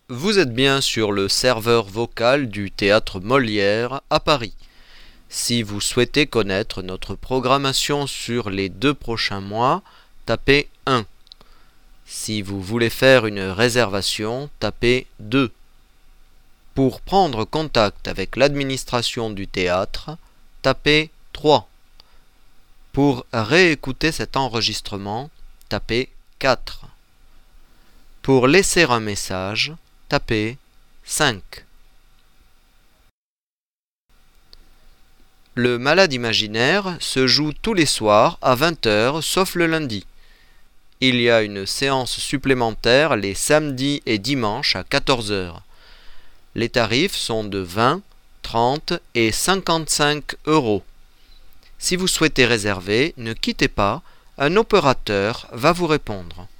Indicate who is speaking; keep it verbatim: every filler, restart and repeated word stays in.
Speaker 1: Vous êtes bien sur le serveur vocal du Théâtre Molière à Paris. Si vous souhaitez connaître notre programmation sur les deux prochains mois, tapez un. Si vous voulez faire une réservation, tapez deux. Pour prendre contact avec l'administration du théâtre, tapez trois. Pour réécouter cet enregistrement, tapez quatre. Pour laisser un message, tapez cinq. Le Malade imaginaire se joue tous les soirs à vingt heures sauf le lundi. Il y a une séance supplémentaire les samedis et dimanches à quatorze heures. Les tarifs sont de vingt, trente et cinquante-cinq euros. Si vous souhaitez réserver, ne quittez pas, un opérateur va vous répondre.